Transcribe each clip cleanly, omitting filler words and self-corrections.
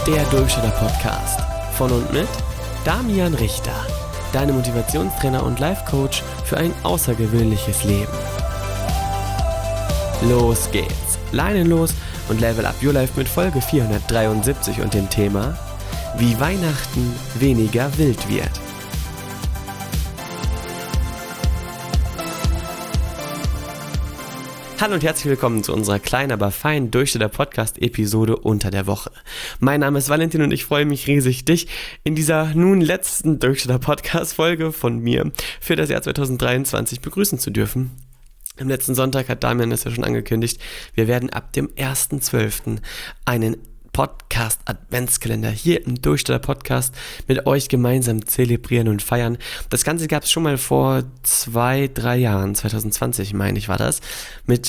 Der Durchstarter-Podcast von und mit Damian Richter, deine Motivationstrainer und Life-Coach für ein außergewöhnliches Leben. Los geht's, Leinen los und Level Up Your Life mit Folge 473 und dem Thema Wie Weihnachten weniger wild wird. Hallo und herzlich willkommen zu unserer kleinen, aber feinen Durchstarter-Podcast-Episode unter der Woche. Mein Name ist Valentin und ich freue mich riesig, dich in dieser nun letzten Durchstarter-Podcast-Folge von mir für das Jahr 2023 begrüßen zu dürfen. Am letzten Sonntag hat Damian das ja schon angekündigt, wir werden ab dem 1.12. einen Podcast-Adventskalender hier im Durchstarter-Podcast mit euch gemeinsam zelebrieren und feiern. Das Ganze gab es schon mal vor 2-3 Jahren, 2020 meine ich war das, mit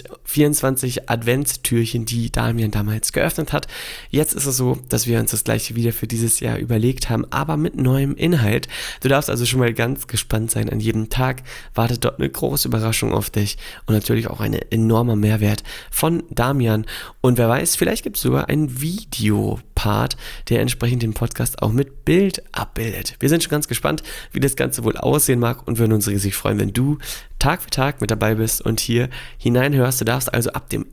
24 Adventstürchen, die Damian damals geöffnet hat. Jetzt ist es so, dass wir uns das gleiche wieder für dieses Jahr überlegt haben, aber mit neuem Inhalt. Du darfst also schon mal ganz gespannt sein. An jedem Tag wartet dort eine große Überraschung auf dich und natürlich auch ein enormer Mehrwert von Damian. Und wer weiß, vielleicht gibt es sogar ein Videopart, der entsprechend den Podcast auch mit Bild abbildet. Wir sind schon ganz gespannt, wie das Ganze wohl aussehen mag und würden uns riesig freuen, wenn du Tag für Tag mit dabei bist und hier hineinhörst. Du darfst also ab dem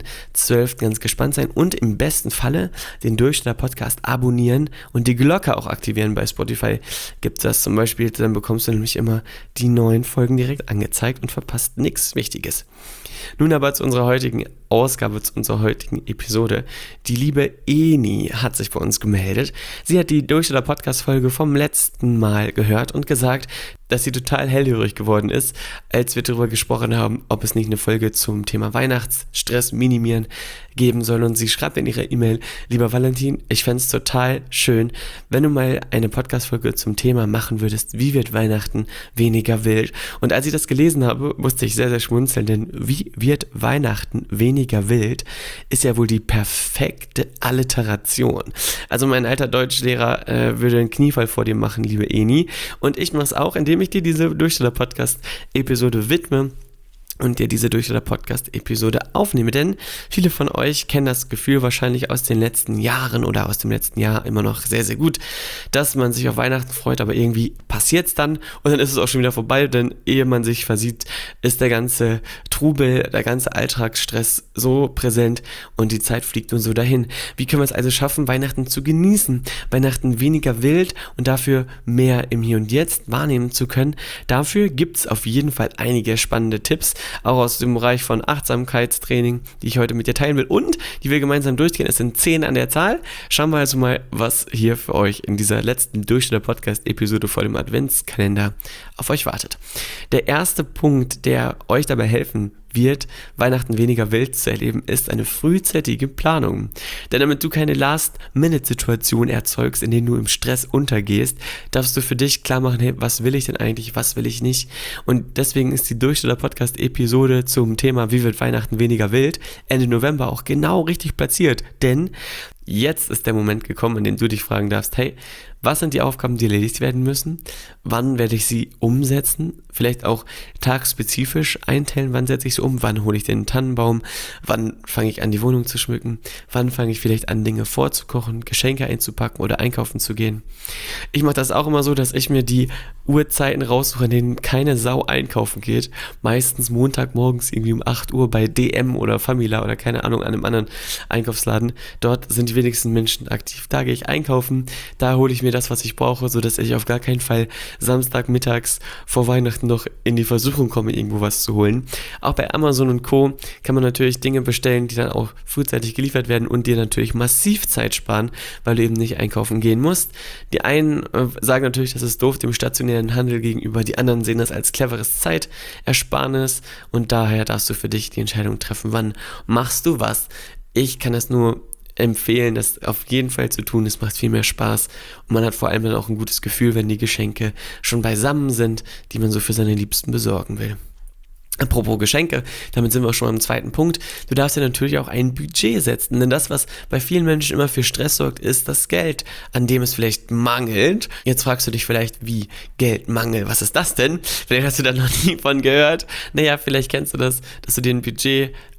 1.12. ganz gespannt sein und im besten Falle den Durchstarter-Podcast abonnieren und die Glocke auch aktivieren. Bei Spotify gibt es das zum Beispiel, dann bekommst du nämlich immer die neuen Folgen direkt angezeigt und verpasst nichts Wichtiges. Nun aber zu unserer heutigen Ausgabe, zu unserer heutigen Episode. Die liebe Eni hat sich bei uns gemeldet. Sie hat die Durchstarter-Podcast-Folge vom letzten Mal gehört und gesagt, dass sie total hellhörig geworden ist, als wir darüber gesprochen haben, ob es nicht eine Folge zum Thema Weihnachtsstress minimieren geben soll. Und sie schreibt in ihrer E-Mail: Lieber Valentin, ich fände es total schön, wenn du mal eine Podcast-Folge zum Thema machen würdest, wie wird Weihnachten weniger wild? Und als ich das gelesen habe, musste ich sehr, sehr schmunzeln, denn wie wird Weihnachten weniger wild, ist ja wohl die perfekte Alliteration. Also mein alter Deutschlehrer würde einen Kniefall vor dir machen, liebe Eni. Und ich mache es auch, indem ich dir diese Durchstarter-Podcast-Episode widme und dir diese Durchstarter-Podcast-Episode aufnehme, denn viele von euch kennen das Gefühl wahrscheinlich aus den letzten Jahren oder aus dem letzten Jahr immer noch sehr, sehr gut, dass man sich auf Weihnachten freut, aber irgendwie passiert es dann und dann ist es auch schon wieder vorbei, denn ehe man sich versieht, ist der ganze Trubel, der ganze Alltagsstress so präsent und die Zeit fliegt nur so dahin. Wie können wir es also schaffen, Weihnachten zu genießen, Weihnachten weniger wild und dafür mehr im Hier und Jetzt wahrnehmen zu können? Dafür gibt es auf jeden Fall einige spannende Tipps, auch aus dem Bereich von Achtsamkeitstraining, die ich heute mit dir teilen will und die wir gemeinsam durchgehen. Es sind 10 an der Zahl. Schauen wir also mal, was hier für euch in dieser letzten Durchstarter-Podcast-Episode vor dem Adventskalender auf euch wartet. Der erste Punkt, der euch dabei helfen wird, Weihnachten weniger wild zu erleben, ist eine frühzeitige Planung. Denn damit du keine Last-Minute-Situation erzeugst, in denen du im Stress untergehst, darfst du für dich klar machen, hey, was will ich denn eigentlich, was will ich nicht? Und deswegen ist die Durchstarter-Podcast-Episode zum Thema Wie wird Weihnachten weniger wild Ende November auch genau richtig platziert. Denn jetzt ist der Moment gekommen, in dem du dich fragen darfst, hey, was sind die Aufgaben, die erledigt werden müssen? Wann werde ich sie umsetzen? Vielleicht auch tagspezifisch einteilen, wann setze ich sie um? Wann hole ich den Tannenbaum? Wann fange ich an, die Wohnung zu schmücken? Wann fange ich vielleicht an, Dinge vorzukochen, Geschenke einzupacken oder einkaufen zu gehen? Ich mache das auch immer so, dass ich mir die Uhrzeiten raussuche, in denen keine Sau einkaufen geht. Meistens Montagmorgens irgendwie um 8 Uhr bei DM oder Famila oder keine Ahnung, an einem anderen Einkaufsladen. Dort sind die wenigsten Menschen aktiv. Da gehe ich einkaufen, da hole ich mir das, was ich brauche, sodass ich auf gar keinen Fall Samstagmittags vor Weihnachten noch in die Versuchung komme, irgendwo was zu holen. Auch bei Amazon und Co. kann man natürlich Dinge bestellen, die dann auch frühzeitig geliefert werden und dir natürlich massiv Zeit sparen, weil du eben nicht einkaufen gehen musst. Die einen sagen natürlich, das ist doof dem stationären Handel gegenüber, die anderen sehen das als cleveres Zeitersparnis und daher darfst du für dich die Entscheidung treffen, wann machst du was. Ich kann das nur empfehlen, das auf jeden Fall zu tun. Es macht viel mehr Spaß und man hat vor allem dann auch ein gutes Gefühl, wenn die Geschenke schon beisammen sind, die man so für seine Liebsten besorgen will. Apropos Geschenke, damit sind wir auch schon am zweiten Punkt. Du darfst ja natürlich auch ein Budget setzen, denn das, was bei vielen Menschen immer für Stress sorgt, ist das Geld, an dem es vielleicht mangelt. Jetzt fragst du dich vielleicht, wie Geldmangel, was ist das denn? Vielleicht hast du da noch nie von gehört. Naja, vielleicht kennst du das, dass du dir ein Budget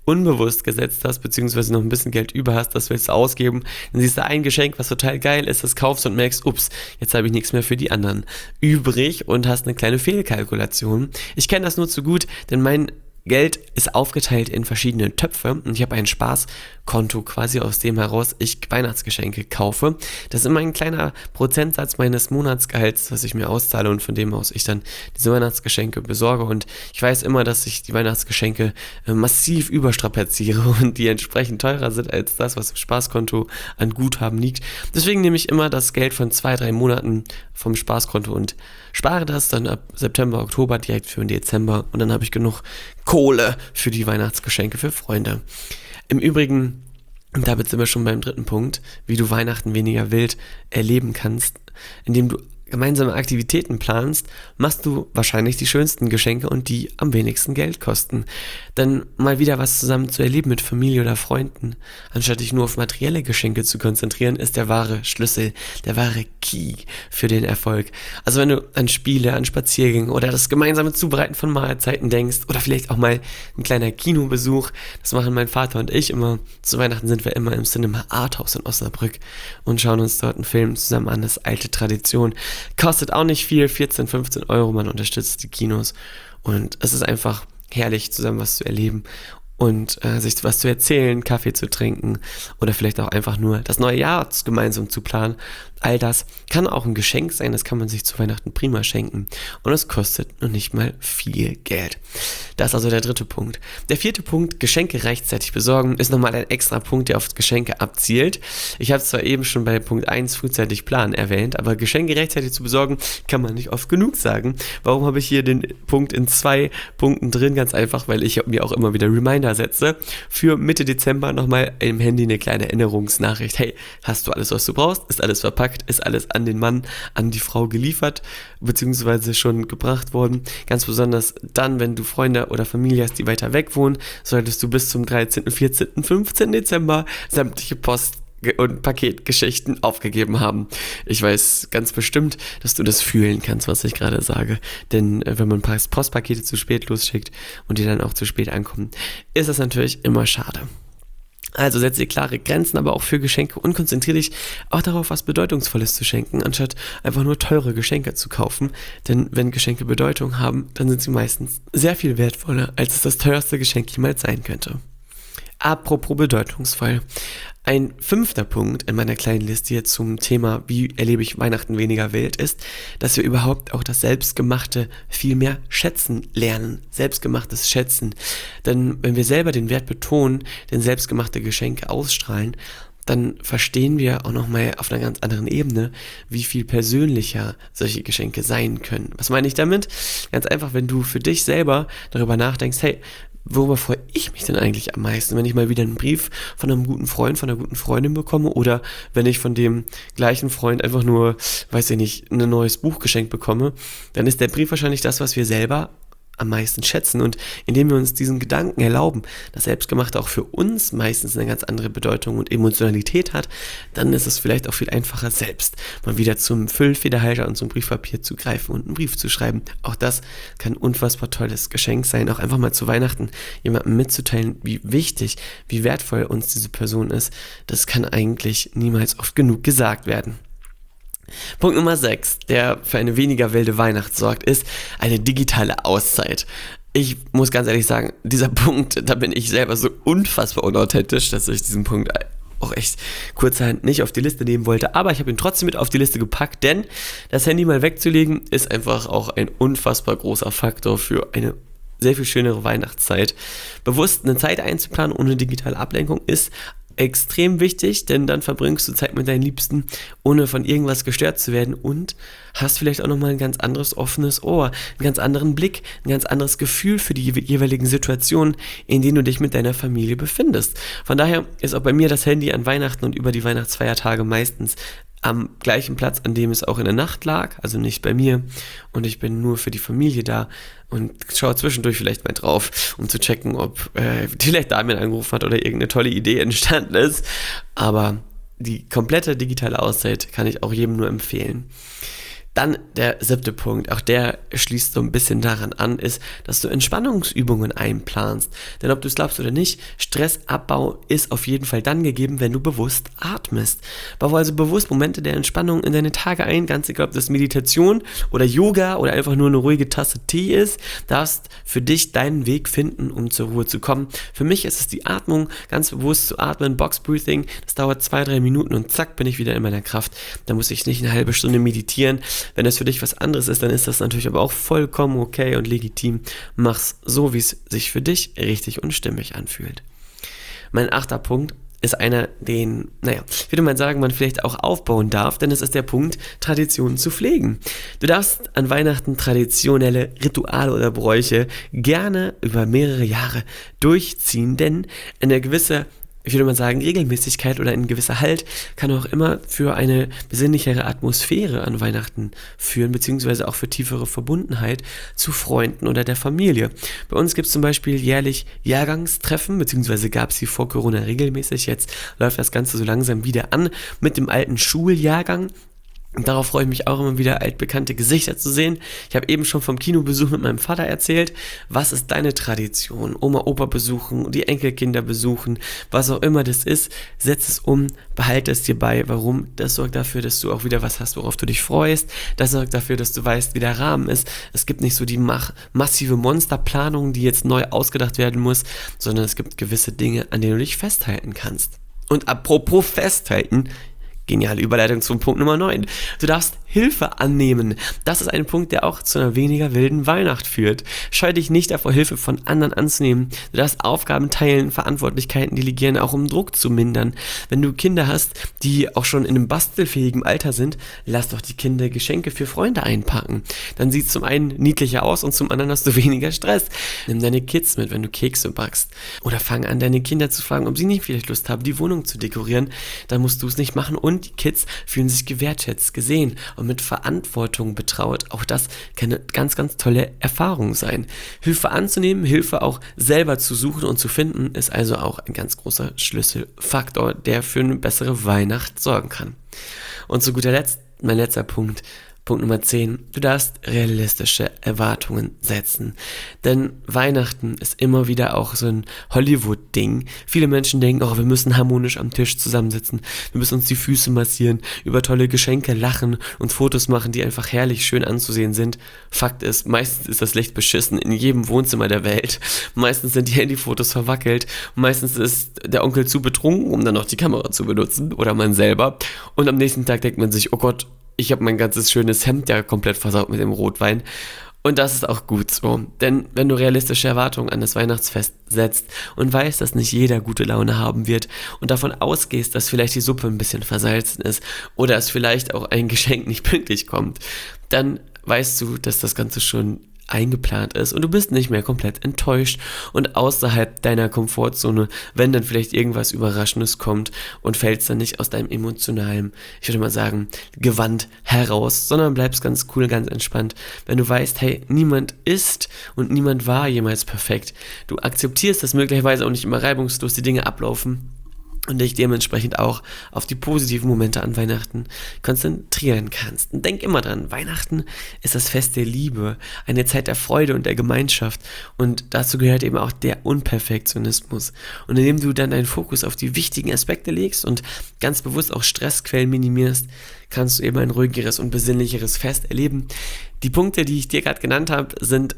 unbewusst gesetzt hast, beziehungsweise noch ein bisschen Geld über hast, das willst du ausgeben, dann siehst du ein Geschenk, was total geil ist, das kaufst und merkst, ups, jetzt habe ich nichts mehr für die anderen übrig und hast eine kleine Fehlkalkulation. Ich kenne das nur zu gut, denn mein Geld ist aufgeteilt in verschiedene Töpfe und ich habe ein Spaßkonto quasi, aus dem heraus ich Weihnachtsgeschenke kaufe. Das ist immer ein kleiner Prozentsatz meines Monatsgehalts, was ich mir auszahle und von dem aus ich dann diese Weihnachtsgeschenke besorge, und ich weiß immer, dass ich die Weihnachtsgeschenke massiv überstrapaziere und die entsprechend teurer sind als das, was im Spaßkonto an Guthaben liegt. Deswegen nehme ich immer das Geld von 2-3 Monaten vom Spaßkonto und spare das dann ab September, Oktober direkt für den Dezember, und dann habe ich genug Kohle für die Weihnachtsgeschenke für Freunde. Im Übrigen, und damit sind wir schon beim dritten Punkt, wie du Weihnachten weniger wild erleben kannst, indem du gemeinsame Aktivitäten planst, machst du wahrscheinlich die schönsten Geschenke und die am wenigsten Geld kosten. Denn mal wieder was zusammen zu erleben mit Familie oder Freunden, anstatt dich nur auf materielle Geschenke zu konzentrieren, ist der wahre Schlüssel, der wahre Key für den Erfolg. Also wenn du an Spiele, an Spaziergänge oder das gemeinsame Zubereiten von Mahlzeiten denkst oder vielleicht auch mal ein kleiner Kinobesuch, das machen mein Vater und ich immer. Zu Weihnachten sind wir immer im Cinema Arthouse in Osnabrück und schauen uns dort einen Film zusammen an, das ist alte Tradition. Kostet auch nicht viel, 14, 15 Euro, man unterstützt die Kinos und es ist einfach herrlich, zusammen was zu erleben und sich was zu erzählen, Kaffee zu trinken oder vielleicht auch einfach nur das neue Jahr gemeinsam zu planen. All das kann auch ein Geschenk sein, das kann man sich zu Weihnachten prima schenken und es kostet noch nicht mal viel Geld. Das ist also der dritte Punkt. Der vierte Punkt, Geschenke rechtzeitig besorgen, ist nochmal ein extra Punkt, der auf Geschenke abzielt. Ich habe es zwar eben schon bei Punkt 1 frühzeitig planen erwähnt, aber Geschenke rechtzeitig zu besorgen, kann man nicht oft genug sagen. Warum habe ich hier den Punkt in 2 Punkten drin? Ganz einfach, weil ich mir auch immer wieder Reminder setze. Für Mitte Dezember nochmal im Handy eine kleine Erinnerungsnachricht. Hey, hast du alles, was du brauchst? Ist alles verpackt? Ist alles an den Mann, an die Frau geliefert, beziehungsweise schon gebracht worden. Ganz besonders dann, wenn du Freunde oder Familie hast, die weiter weg wohnen, solltest du bis zum 13., 14., 15. Dezember sämtliche Post- und Paketgeschichten aufgegeben haben. Ich weiß ganz bestimmt, dass du das fühlen kannst, was ich gerade sage. Denn wenn man Postpakete zu spät losschickt und die dann auch zu spät ankommen, ist das natürlich immer schade. Also setze dir klare Grenzen, aber auch für Geschenke und konzentriere dich auch darauf, was Bedeutungsvolles zu schenken, anstatt einfach nur teure Geschenke zu kaufen. Denn wenn Geschenke Bedeutung haben, dann sind sie meistens sehr viel wertvoller, als es das teuerste Geschenk jemals sein könnte. Apropos bedeutungsvoll. Ein 5. Punkt in meiner kleinen Liste hier zum Thema, wie erlebe ich Weihnachten weniger wild, ist, dass wir überhaupt auch das Selbstgemachte viel mehr schätzen lernen. Selbstgemachtes Schätzen. Denn wenn wir selber den Wert betonen, denn selbstgemachte Geschenke ausstrahlen, dann verstehen wir auch nochmal auf einer ganz anderen Ebene, wie viel persönlicher solche Geschenke sein können. Was meine ich damit? Ganz einfach, wenn du für dich selber darüber nachdenkst, hey, worüber freue ich mich denn eigentlich am meisten, wenn ich mal wieder einen Brief von einem guten Freund, von einer guten Freundin bekomme oder wenn ich von dem gleichen Freund einfach nur, weiß ich nicht, ein neues Buch geschenkt bekomme, dann ist der Brief wahrscheinlich das, was wir selber am meisten schätzen, und indem wir uns diesen Gedanken erlauben, dass Selbstgemachte auch für uns meistens eine ganz andere Bedeutung und Emotionalität hat, dann ist es vielleicht auch viel einfacher, selbst mal wieder zum Füllfederhalter und zum Briefpapier zu greifen und einen Brief zu schreiben. Auch das kann ein unfassbar tolles Geschenk sein, auch einfach mal zu Weihnachten jemandem mitzuteilen, wie wichtig, wie wertvoll uns diese Person ist. Das kann eigentlich niemals oft genug gesagt werden. Punkt Nummer 6, der für eine weniger wilde Weihnacht sorgt, ist eine digitale Auszeit. Ich muss ganz ehrlich sagen, dieser Punkt, da bin ich selber so unfassbar unauthentisch, dass ich diesen Punkt auch echt kurzerhand nicht auf die Liste nehmen wollte, aber ich habe ihn trotzdem mit auf die Liste gepackt, denn das Handy mal wegzulegen ist einfach auch ein unfassbar großer Faktor für eine sehr viel schönere Weihnachtszeit. Bewusst eine Zeit einzuplanen ohne digitale Ablenkung ist extrem wichtig, denn dann verbringst du Zeit mit deinen Liebsten, ohne von irgendwas gestört zu werden, und hast vielleicht auch nochmal ein ganz anderes offenes Ohr, einen ganz anderen Blick, ein ganz anderes Gefühl für die jeweiligen Situationen, in denen du dich mit deiner Familie befindest. Von daher ist auch bei mir das Handy an Weihnachten und über die Weihnachtsfeiertage meistens am gleichen Platz, an dem es auch in der Nacht lag, also nicht bei mir, und ich bin nur für die Familie da und schaue zwischendurch vielleicht mal drauf, um zu checken, ob vielleicht Damian angerufen hat oder irgendeine tolle Idee entstanden ist, aber die komplette digitale Auszeit kann ich auch jedem nur empfehlen. Dann der 7. Punkt, auch der schließt so ein bisschen daran an, ist, dass du Entspannungsübungen einplanst. Denn ob du es glaubst oder nicht, Stressabbau ist auf jeden Fall dann gegeben, wenn du bewusst atmest. Baue also bewusst Momente der Entspannung in deine Tage ein, ganz egal, ob das Meditation oder Yoga oder einfach nur eine ruhige Tasse Tee ist, darfst für dich deinen Weg finden, um zur Ruhe zu kommen. Für mich ist es die Atmung, ganz bewusst zu atmen, Box Breathing, das dauert 2-3 Minuten und zack, bin ich wieder in meiner Kraft. Da muss ich nicht eine halbe Stunde meditieren. Wenn das für dich was anderes ist, dann ist das natürlich aber auch vollkommen okay und legitim. Mach's so, wie es sich für dich richtig und stimmig anfühlt. Mein 8. Punkt ist einer, den, ich würde mal sagen, man vielleicht auch aufbauen darf, denn es ist der Punkt, Traditionen zu pflegen. Du darfst an Weihnachten traditionelle Rituale oder Bräuche gerne über mehrere Jahre durchziehen, denn eine gewisse, ich würde mal sagen, Regelmäßigkeit oder ein gewisser Halt kann auch immer für eine besinnlichere Atmosphäre an Weihnachten führen, beziehungsweise auch für tiefere Verbundenheit zu Freunden oder der Familie. Bei uns gibt es zum Beispiel jährlich Jahrgangstreffen, beziehungsweise gab es sie vor Corona regelmäßig. Jetzt läuft das Ganze so langsam wieder an mit dem alten Schuljahrgang. Und darauf freue ich mich auch immer wieder, altbekannte Gesichter zu sehen. Ich habe eben schon vom Kinobesuch mit meinem Vater erzählt. Was ist deine Tradition? Oma, Opa besuchen, die Enkelkinder besuchen, was auch immer das ist. Setz es um, behalte es dir bei. Warum? Das sorgt dafür, dass du auch wieder was hast, worauf du dich freust. Das sorgt dafür, dass du weißt, wie der Rahmen ist. Es gibt nicht so die massive Monsterplanung, die jetzt neu ausgedacht werden muss, sondern es gibt gewisse Dinge, an denen du dich festhalten kannst. Und apropos festhalten, geniale Überleitung zum Punkt Nummer 9. Du darfst Hilfe annehmen. Das ist ein Punkt, der auch zu einer weniger wilden Weihnacht führt. Scheu dich nicht davor, Hilfe von anderen anzunehmen. Du darfst Aufgaben teilen, Verantwortlichkeiten delegieren, auch um Druck zu mindern. Wenn du Kinder hast, die auch schon in einem bastelfähigen Alter sind, lass doch die Kinder Geschenke für Freunde einpacken. Dann sieht es zum einen niedlicher aus und zum anderen hast du weniger Stress. Nimm deine Kids mit, wenn du Kekse backst. Oder fang an, deine Kinder zu fragen, ob sie nicht vielleicht Lust haben, die Wohnung zu dekorieren. Dann musst du es nicht machen und die Kids fühlen sich gewertschätzt, gesehen und mit Verantwortung betraut. Auch das kann eine ganz, ganz tolle Erfahrung sein. Hilfe anzunehmen, Hilfe auch selber zu suchen und zu finden, ist also auch ein ganz großer Schlüsselfaktor, der für eine bessere Weihnacht sorgen kann. Und zu guter Letzt, mein letzter Punkt, Punkt Nummer 10, du darfst realistische Erwartungen setzen. Denn Weihnachten ist immer wieder auch so ein Hollywood-Ding. Viele Menschen denken, wir müssen harmonisch am Tisch zusammensitzen, wir müssen uns die Füße massieren, über tolle Geschenke lachen und Fotos machen, die einfach herrlich schön anzusehen sind. Fakt ist, meistens ist das Licht beschissen in jedem Wohnzimmer der Welt. Meistens sind die Handyfotos verwackelt. Meistens ist der Onkel zu betrunken, um dann noch die Kamera zu benutzen oder man selber. Und am nächsten Tag denkt man sich, oh Gott, ich habe mein ganzes schönes Hemd ja komplett versaut mit dem Rotwein. Und das ist auch gut so. Denn wenn du realistische Erwartungen an das Weihnachtsfest setzt und weißt, dass nicht jeder gute Laune haben wird und davon ausgehst, dass vielleicht die Suppe ein bisschen versalzen ist oder es vielleicht auch ein Geschenk nicht pünktlich kommt, dann weißt du, dass das Ganze schon eingeplant ist und du bist nicht mehr komplett enttäuscht und außerhalb deiner Komfortzone, wenn dann vielleicht irgendwas Überraschendes kommt und fällst dann nicht aus deinem emotionalen, ich würde mal sagen, Gewand heraus, sondern bleibst ganz cool, ganz entspannt, wenn du weißt, hey, niemand ist und niemand war jemals perfekt. Du akzeptierst, dass möglicherweise auch nicht immer reibungslos die Dinge ablaufen und dich dementsprechend auch auf die positiven Momente an Weihnachten konzentrieren kannst. Und denk immer dran, Weihnachten ist das Fest der Liebe, eine Zeit der Freude und der Gemeinschaft und dazu gehört eben auch der Unperfektionismus. Und indem du dann deinen Fokus auf die wichtigen Aspekte legst und ganz bewusst auch Stressquellen minimierst, kannst du eben ein ruhigeres und besinnlicheres Fest erleben. Die Punkte, die ich dir gerade genannt habe, sind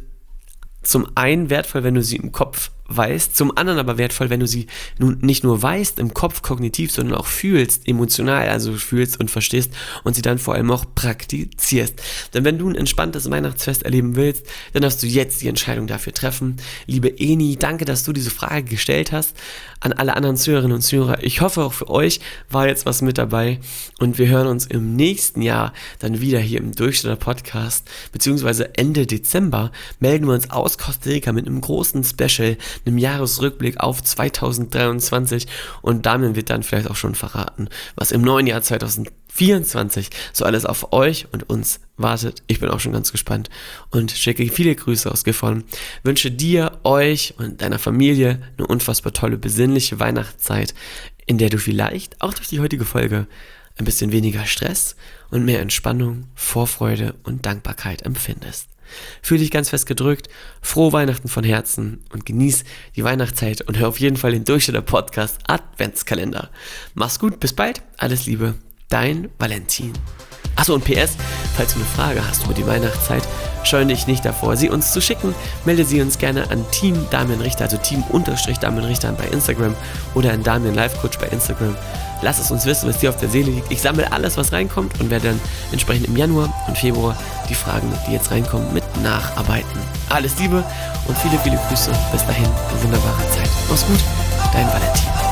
zum einen wertvoll, wenn du sie im Kopf weißt, zum anderen aber wertvoll, wenn du sie nun nicht nur weißt, im Kopf kognitiv, sondern auch fühlst, emotional, also fühlst und verstehst und sie dann vor allem auch praktizierst. Denn wenn du ein entspanntes Weihnachtsfest erleben willst, dann darfst du jetzt die Entscheidung dafür treffen. Liebe Eni, danke, dass du diese Frage gestellt hast. An alle anderen Zuhörerinnen und Zuhörer, ich hoffe auch für euch war jetzt was mit dabei und wir hören uns im nächsten Jahr dann wieder hier im Durchschnitt Podcast, beziehungsweise Ende Dezember melden wir uns aus Costa Rica mit einem großen Special, einem Jahresrückblick auf 2023 und Damian wird dann vielleicht auch schon verraten, was im neuen Jahr 2024 so alles auf euch und uns wartet. Ich bin auch schon ganz gespannt und schicke viele Grüße aus Gifhorn. Wünsche dir, euch und deiner Familie eine unfassbar tolle, besinnliche Weihnachtszeit, in der du vielleicht auch durch die heutige Folge ein bisschen weniger Stress und mehr Entspannung, Vorfreude und Dankbarkeit empfindest. Fühl dich ganz fest gedrückt, frohe Weihnachten von Herzen und genieß die Weihnachtszeit und hör auf jeden Fall den Durchschnitt Podcast Adventskalender. Mach's gut, bis bald, alles Liebe, dein Valentin. Achso, und PS, falls du eine Frage hast über die Weihnachtszeit, scheue dich nicht davor, sie uns zu schicken. Melde sie uns gerne an Team Damian Richter, also Team_Damian Richter bei Instagram oder an Damian Life Coach bei Instagram. Lass es uns wissen, was dir auf der Seele liegt. Ich sammle alles, was reinkommt und werde dann entsprechend im Januar und Februar die Fragen, die jetzt reinkommen, mit nacharbeiten. Alles Liebe und viele, viele Grüße. Bis dahin, eine wunderbare Zeit. Mach's gut, dein Valentin.